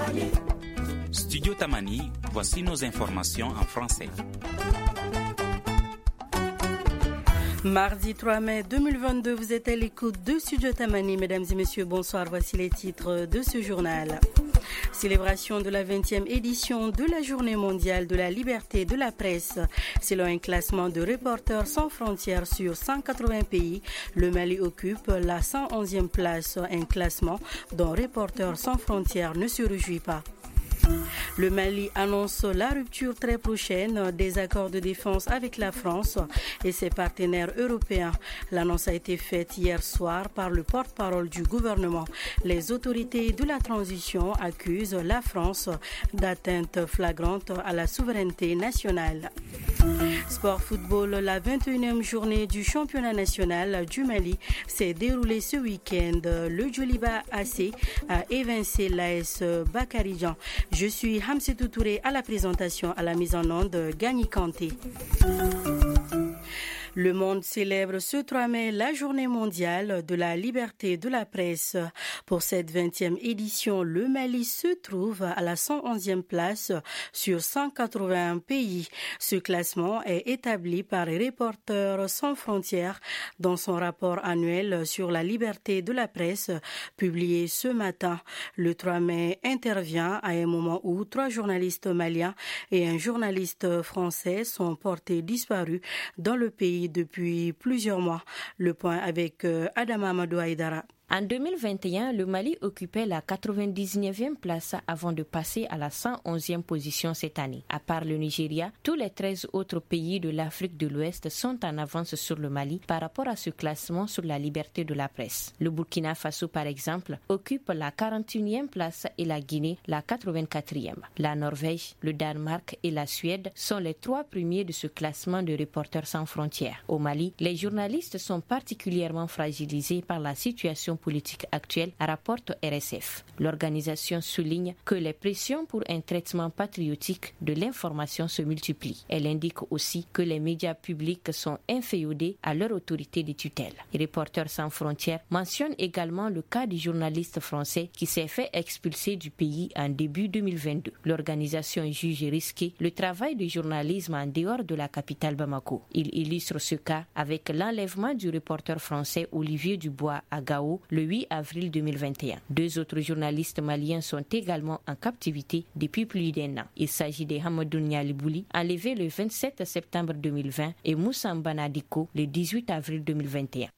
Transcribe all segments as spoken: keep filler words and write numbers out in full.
Studio Tamani, voici nos informations en français. Mardi trois mai deux mille vingt-deux, vous êtes à l'écoute de Studio Tamani. Mesdames et messieurs, bonsoir. Voici les titres de ce journal. Célébration de la vingtième édition de la Journée mondiale de la liberté de la presse. Selon un classement de Reporters sans frontières sur cent quatre-vingts pays, le Mali occupe la cent onzième place, un classement dont Reporters sans frontières ne se réjouit pas. Le Mali annonce la rupture très prochaine des accords de défense avec la France et ses partenaires européens. L'annonce a été faite hier soir par le porte-parole du gouvernement. Les autorités de la transition accusent la France d'atteinte flagrante à la souveraineté nationale. Sport football, la vingt et unième journée du championnat national du Mali s'est déroulée ce week-end. Le Djoliba A C a évincé l'A S Bakarijan. Je suis Hamsetou Touré à la présentation, à la mise en onde Gagny Kanté. Le monde célèbre ce trois mai la Journée mondiale de la liberté de la presse. Pour cette vingtième édition, le Mali se trouve à la cent onzième place sur cent quatre-vingts pays. Ce classement est établi par Reporters sans frontières dans son rapport annuel sur la liberté de la presse publié ce matin. Le trois mai intervient à un moment où trois journalistes maliens et un journaliste français sont portés disparus dans le pays depuis plusieurs mois. Le point avec Adama Amadou Aïdara. En deux mille vingt et un, le Mali occupait la quatre-vingt-dix-neuvième place avant de passer à la cent onzième position cette année. À part le Nigeria, tous les treize autres pays de l'Afrique de l'Ouest sont en avance sur le Mali par rapport à ce classement sur la liberté de la presse. Le Burkina Faso, par exemple, occupe la quarante et unième place et la Guinée la quatre-vingt-quatrième. La Norvège, le Danemark et la Suède sont les trois premiers de ce classement de Reporters sans frontières. Au Mali, les journalistes sont particulièrement fragilisés par la situation politique actuelle, rapporte R S F. L'organisation souligne que les pressions pour un traitement patriotique de l'information se multiplient. Elle indique aussi que les médias publics sont inféodés à leur autorité de tutelle. Reporters sans frontières mentionne également le cas du journaliste français qui s'est fait expulser du pays en début deux mille vingt-deux. L'organisation juge risqué le travail du journalisme en dehors de la capitale Bamako. Il illustre ce cas avec l'enlèvement du reporter français Olivier Dubois à Gao le huit avril deux mille vingt et un. Deux autres journalistes maliens sont également en captivité depuis plus d'un an. Il s'agit de Hamadou Nialibouli, enlevé le vingt-sept septembre deux mille vingt, et Moussa Banadiko le dix-huit avril deux mille vingt et un.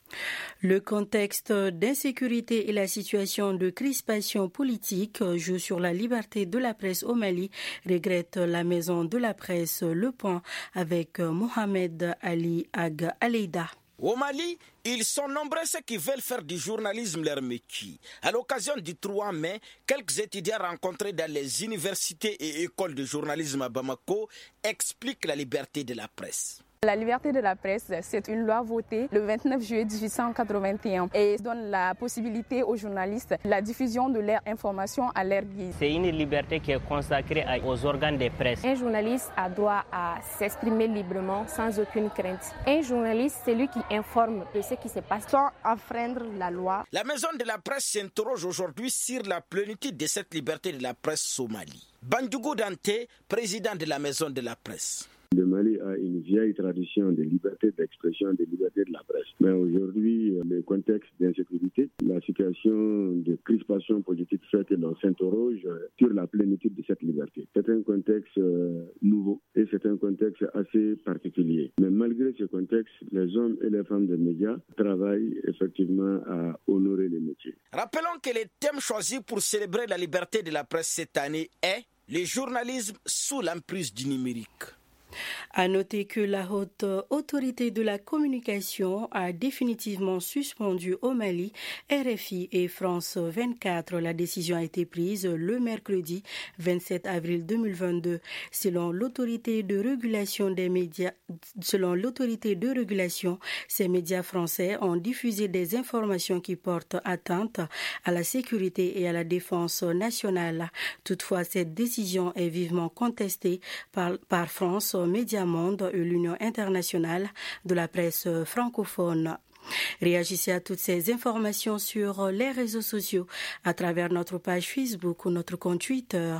Le contexte d'insécurité et la situation de crispation politique jouent sur la liberté de la presse au Mali, regrette la maison de la presse Le Point avec Mohamed Ali Ag Aleida. Au Mali, ils sont nombreux ceux qui veulent faire du journalisme leur métier. À l'occasion du trois mai, quelques étudiants rencontrés dans les universités et écoles de journalisme à Bamako expliquent la liberté de la presse. La liberté de la presse, c'est une loi votée le vingt-neuf juillet dix-huit cent quatre-vingt-un et donne la possibilité aux journalistes de la diffusion de leurs informations à leur guise. C'est une liberté qui est consacrée aux organes de presse. Un journaliste a droit à s'exprimer librement sans aucune crainte. Un journaliste, c'est lui qui informe de ce qui se passe sans enfreindre la loi. La maison de la presse s'interroge aujourd'hui sur la plénitude de cette liberté de la presse au Mali. Bandjougou Dante, président de la maison de la presse. Le Mali a une vieille tradition de liberté d'expression, de liberté de la presse. Mais aujourd'hui, le contexte d'insécurité, la situation de crispation politique fait que l'on s'interroge sur la plénitude de cette liberté. C'est un contexte nouveau et c'est un contexte assez particulier. Mais malgré ce contexte, les hommes et les femmes des médias travaillent effectivement à honorer les métiers. Rappelons que le thème choisi pour célébrer la liberté de la presse cette année est le journalisme sous l'emprise du numérique. À noter que la haute autorité de la communication a définitivement suspendu au Mali R F I et France vingt-quatre. La décision a été prise le mercredi vingt-sept avril deux mille vingt-deux. Selon l'autorité de régulation des médias, selon l'autorité de régulation, ces médias français ont diffusé des informations qui portent atteinte à la sécurité et à la défense nationale. Toutefois, cette décision est vivement contestée par, par France Médias Monde et l'Union internationale de la presse francophone. Réagissez à toutes ces informations sur les réseaux sociaux à travers notre page Facebook ou notre compte Twitter.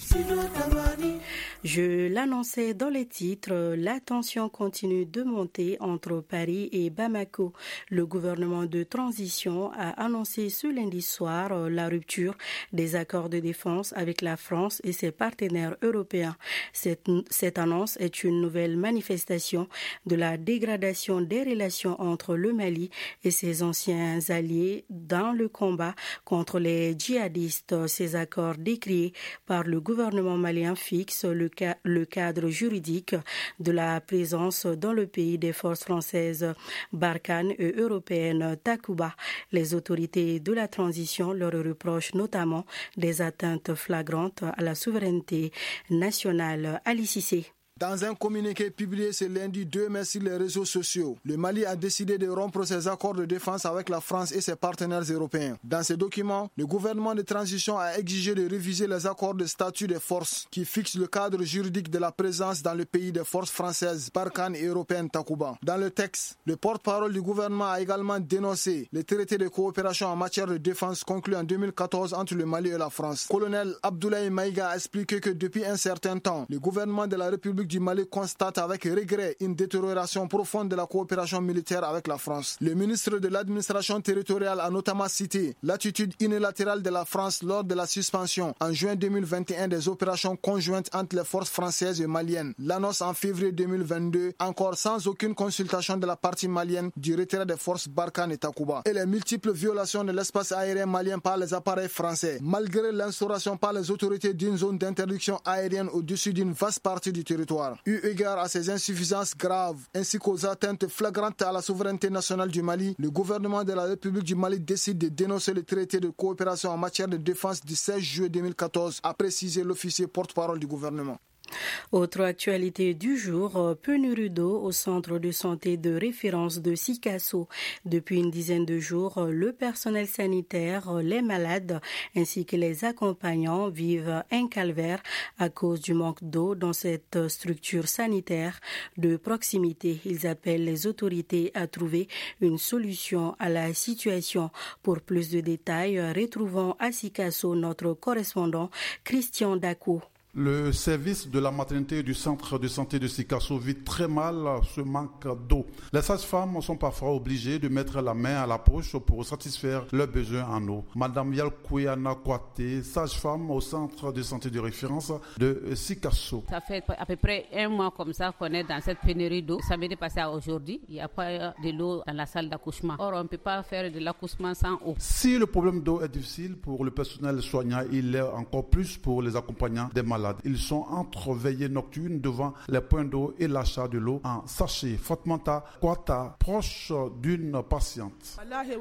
Je l'annonçais dans les titres, la tension continue de monter entre Paris et Bamako. Le gouvernement de transition a annoncé ce lundi soir la rupture des accords de défense avec la France et ses partenaires européens. Cette, cette annonce est une nouvelle manifestation de la dégradation des relations entre le Mali et ses anciens alliés dans le combat contre les djihadistes. Ces accords décriés par le gouvernement malien fixent le, ca- le cadre juridique de la présence dans le pays des forces françaises Barkhane et européennes Takuba. Les autorités de la transition leur reprochent notamment des atteintes flagrantes à la souveraineté nationale. Ali Cissé. Dans un communiqué publié ce lundi deux mai sur les réseaux sociaux, le Mali a décidé de rompre ses accords de défense avec la France et ses partenaires européens. Dans ce document, le gouvernement de transition a exigé de réviser les accords de statut des forces qui fixent le cadre juridique de la présence dans le pays des forces françaises Barkhane et européennes Takuba. Dans le texte, le porte-parole du gouvernement a également dénoncé les traités de coopération en matière de défense conclus en deux mille quatorze entre le Mali et la France. Colonel Abdoulaye Maïga a expliqué que depuis un certain temps, le gouvernement de la République du Mali constate avec regret une détérioration profonde de la coopération militaire avec la France. Le ministre de l'administration territoriale a notamment cité l'attitude unilatérale de la France lors de la suspension en juin deux mille vingt et un des opérations conjointes entre les forces françaises et maliennes. L'annonce en février deux mille vingt-deux, encore sans aucune consultation de la partie malienne du retrait des forces Barkhane et Takuba. Et les multiples violations de l'espace aérien malien par les appareils français, malgré l'instauration par les autorités d'une zone d'interdiction aérienne au-dessus d'une vaste partie du territoire. Eu égard à ces insuffisances graves ainsi qu'aux atteintes flagrantes à la souveraineté nationale du Mali, le gouvernement de la République du Mali décide de dénoncer le traité de coopération en matière de défense du seize juillet deux mille quatorze, a précisé l'officier porte-parole du gouvernement. Autre actualité du jour, pénurie d'eau au centre de santé de référence de Sikasso. Depuis une dizaine de jours, le personnel sanitaire, les malades ainsi que les accompagnants vivent un calvaire à cause du manque d'eau dans cette structure sanitaire de proximité. Ils appellent les autorités à trouver une solution à la situation. Pour plus de détails, retrouvons à Sikasso notre correspondant Christian Dakou. Le service de la maternité du centre de santé de Sikasso vit très mal ce manque d'eau. Les sages-femmes sont parfois obligées de mettre la main à la poche pour satisfaire leurs besoins en eau. Madame Yalkouyana Kouate, sage-femme au centre de santé de référence de Sikasso. Ça fait à peu près un mois comme ça qu'on est dans cette pénurie d'eau. Ça m'est passé à aujourd'hui. Il n'y a pas de l'eau dans la salle d'accouchement. Or, on ne peut pas faire de l'accouchement sans eau. Si le problème d'eau est difficile pour le personnel soignant, il l'est encore plus pour les accompagnants des malades. Ils sont entre veillées nocturnes devant les points d'eau et l'achat de l'eau en sachet. Fatmata Kwata, proche d'une patiente.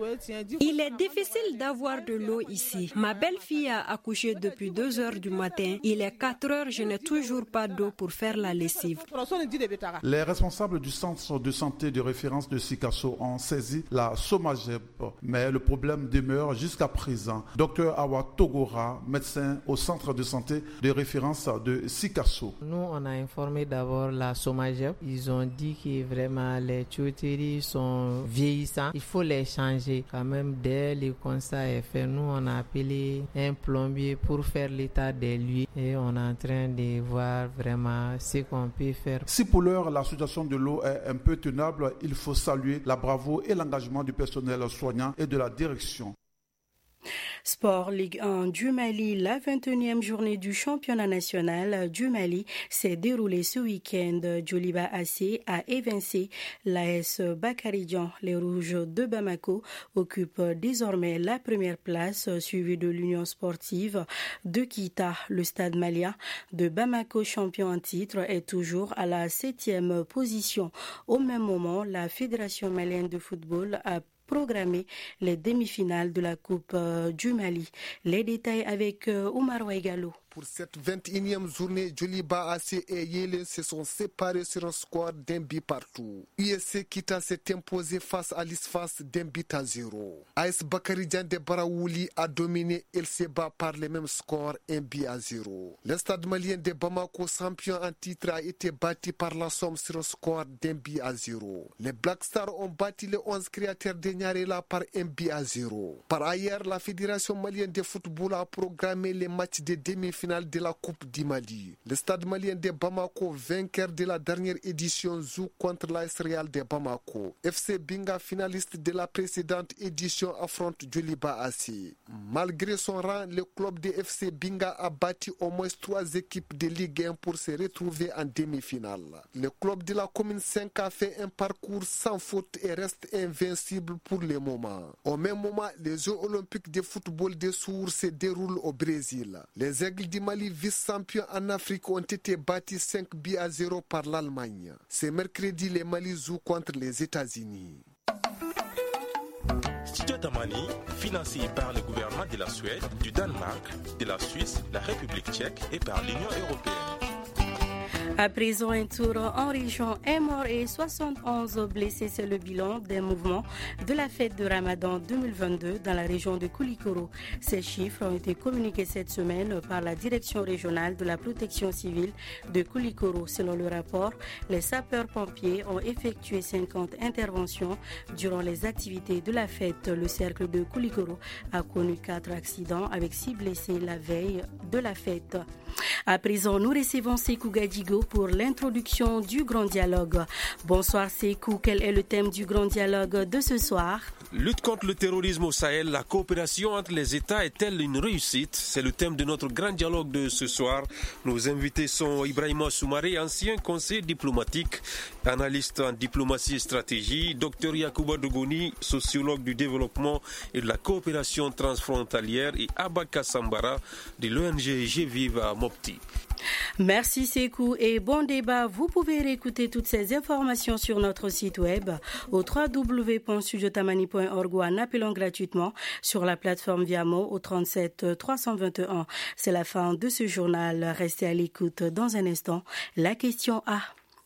Il est difficile d'avoir de l'eau ici. Ma belle-fille a accouché depuis deux heures du matin. Il est quatre heures, je n'ai toujours pas d'eau pour faire la lessive. Les responsables du centre de santé de référence de Sikasso ont saisi la Somagep, mais le problème demeure jusqu'à présent. Docteur Awa Togora, médecin au centre de santé de référence de Sikasso. Nous, on a informé d'abord la Somagep. Ils ont dit que vraiment les tuyauteries sont vieillissantes. Il faut les changer. Quand même, dès le constat est fait, nous, on a appelé un plombier pour faire l'état des lieux et on est en train de voir vraiment ce qu'on peut faire. Si pour l'heure, la situation de l'eau est un peu tenable, il faut saluer la bravoure et l'engagement du personnel soignant et de la direction. Sport Ligue un du Mali, la vingt et unième journée du championnat national du Mali s'est déroulée ce week-end. Djoliba A C a évincé l'A S Bakaridian. Les Rouges de Bamako occupent désormais la première place, suivie de l'Union sportive de Kita. Le stade malien de Bamako, champion en titre, est toujours à la septième position. Au même moment, la Fédération malienne de football a programmer les demi-finales de la Coupe du Mali. Les détails avec Oumar Ouaigalo. pour cette vingt et unième journée, Djoliba A C et Yele se sont séparés sur un score d'un but partout. U S C Kita s'est imposé face à l'Isfas d'un but à zéro. A S Bakari Dian de Baraouli a dominé El Seba par le même score, un but à zéro. Le stade malien de Bamako, champion en titre, a été bâti par la Somme sur un score d'un but à zéro. Les Black Stars ont bâti les onze créateurs de Nyarela par un but à zéro. Par ailleurs, la Fédération malienne de football a programmé les matchs de demi-finale de la Coupe du Mali. Le stade malien de Bamako, vainqueur de la dernière édition, joue contre l'A S Real de Bamako. F C Binga, finaliste de la précédente édition, affronte Djoliba A C. Malgré son rang, le club de F C Binga a battu au moins trois équipes de Ligue un pour se retrouver en demi-finale. Le club de la commune cinq a fait un parcours sans faute et reste invincible pour le moment. Au même moment, les Jeux olympiques de football de Sour se déroulent au Brésil. Les Aigles du Mali, vice-champions en Afrique, ont été battus cinq buts à zéro par l'Allemagne. Ce mercredi, les Mali jouent contre les États-Unis. Studio Tamani, financé par le gouvernement de la Suède, du Danemark, de la Suisse, la République tchèque et par l'Union européenne. À présent, un tour en région, un mort et soixante et onze blessés. C'est le bilan des mouvements de la fête de Ramadan deux mille vingt-deux dans la région de Koulikoro. Ces chiffres ont été communiqués cette semaine par la direction régionale de la protection civile de Koulikoro. Selon le rapport, les sapeurs-pompiers ont effectué cinquante interventions durant les activités de la fête. Le cercle de Koulikoro a connu quatre accidents avec six blessés la veille de la fête. À présent, nous recevons Sekou Gadjigo pour l'introduction du Grand Dialogue. Bonsoir Sekou, quel est le thème du Grand Dialogue de ce soir? Lutte contre le terrorisme au Sahel, la coopération entre les États est-elle une réussite? C'est le thème de notre Grand Dialogue de ce soir. Nos invités sont Ibrahima Soumaré, ancien conseiller diplomatique, analyste en diplomatie et stratégie, Dr Yacouba Dogoni, sociologue du développement et de la coopération transfrontalière, et Abba Kassambara de l'O N G G-Vive à Mopti. Merci Sekou et bon débat. Vous pouvez réécouter toutes ces informations sur notre site web au w w w point studio tamani point org ou en appelant gratuitement sur la plateforme Viamo au trente-sept trois cent vingt et un. C'est la fin de ce journal. Restez à l'écoute dans un instant. La question A.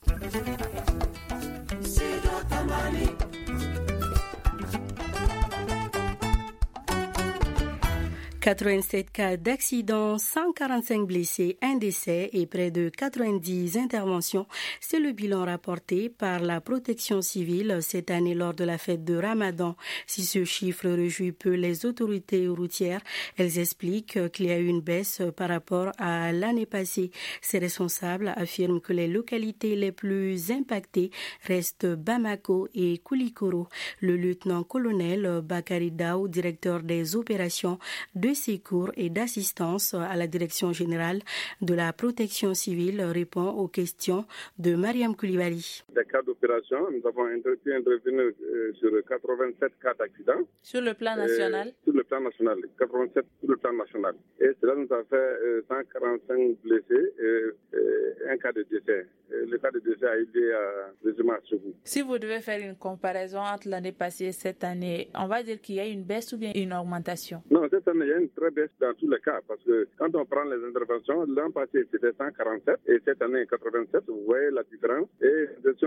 quatre-vingt-sept cas d'accidents, cent quarante-cinq blessés, un décès et près de quatre-vingt-dix interventions. C'est le bilan rapporté par la protection civile cette année lors de la fête de Ramadan. Si ce chiffre réjouit peu les autorités routières, elles expliquent qu'il y a eu une baisse par rapport à l'année passée. Ces responsables affirment que les localités les plus impactées restent Bamako et Koulikoro. Le lieutenant-colonel Bakari Daou, directeur des opérations de secours et d'assistance à la direction générale de la protection civile, répond aux questions de Mariam Koulibaly. Des cas d'opération, nous avons pu intervenir sur quatre-vingt-sept cas d'accidents. Sur le plan national? Sur le plan national, quatre-vingt-sept sur le plan national. Et cela nous a fait cent quarante-cinq blessés et un cas de décès. Le cas de décès a été à résumé à Sougou. Si vous devez faire une comparaison entre l'année passée et cette année, on va dire qu'il y a une baisse ou bien une augmentation? Non, cette année, il y a une très baisse dans tous les cas, parce que quand on prend les interventions, l'an passé c'était cent quarante-sept et cette année quatre-vingt-sept, vous voyez la différence. Et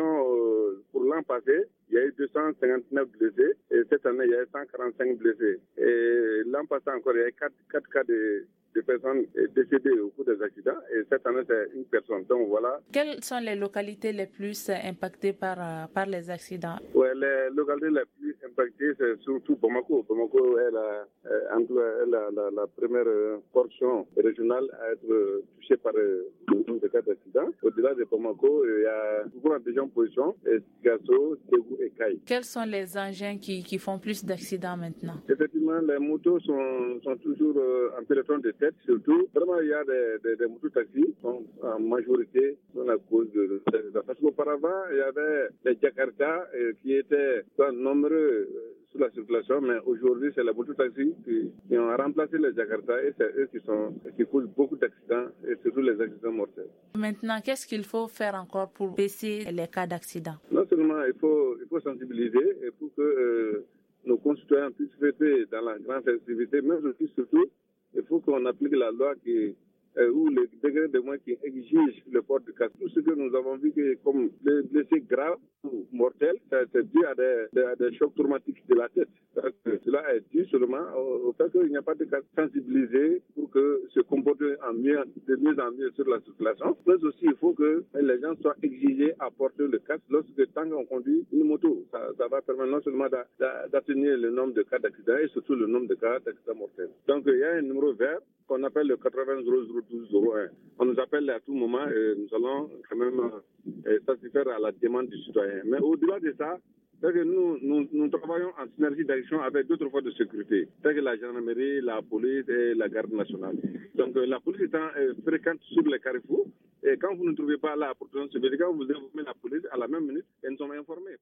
pour l'an passé, il y a eu deux cent cinquante-neuf blessés et cette année il y a eu cent quarante-cinq blessés. Et l'an passé encore, il y a eu quatre cas de de personnes décédées au cours des accidents et cette année c'est une personne. Donc voilà. Quelles sont les localités les plus impactées par, par les accidents? Ouais, les localités les plus impactées c'est surtout Bamako. Bamako est la, est la, la, la première portion régionale à être touchée par le de cas d'accidents. Au-delà de Bamako, il y a beaucoup de gens en position, Gasso, Ségou et Kaï. Quels sont les engins qui, qui font plus d'accidents maintenant? Effectivement, les motos sont, sont toujours en peloton de tête, surtout. Vraiment, il y a des, des, des motos taxis, sont en majorité sont à cause de ça. Parce qu'auparavant, il y avait les Jakarta euh, qui étaient pas nombreux euh, sur la circulation, mais aujourd'hui, c'est les motos taxis qui, qui ont remplacé les Jakarta et c'est eux qui, sont, qui causent beaucoup d'accidents et surtout les accidents mortels. Maintenant, qu'est-ce qu'il faut faire encore pour baisser les cas d'accidents? Non seulement il faut, il faut sensibiliser et pour que euh, nos concitoyens puissent fêter dans la grande festivité, mais aussi surtout, il faut qu'on applique la loi qui, euh, ou le degré de moins qui exige le port du casque. Tout ce que nous avons vu que comme les blessés graves ou mortels, c'est dû à des, des, à des chocs traumatiques de la tête. Donc, cela est dû seulement au, au fait qu'il n'y a pas de casque sensibilisé pour que se comporte en mieux, de mieux en mieux sur la circulation. Mais aussi, il faut que les gens soient exigés à porter le casque lorsque tant qu'on conduit une moto. Ça, ça va permettre non seulement d'atténuer le nombre de cas d'accidents et surtout le nombre de cas d'accidents mortels. Donc, il y a un numéro vert qu'on appelle le quatre-vingts zéro zéro douze zéro un. On nous appelle à tout moment et nous allons quand même euh, satisfaire à la demande du citoyen. Mais au-delà de ça, c'est que nous, nous, nous travaillons en synergie d'action avec d'autres forces de sécurité, telles que la gendarmerie, la police et la garde nationale. Donc la police étant euh, fréquente sur les carrefours, et quand vous ne trouvez pas la protection civile, quand vous informez la police, à la même minute, ils nous sont informés.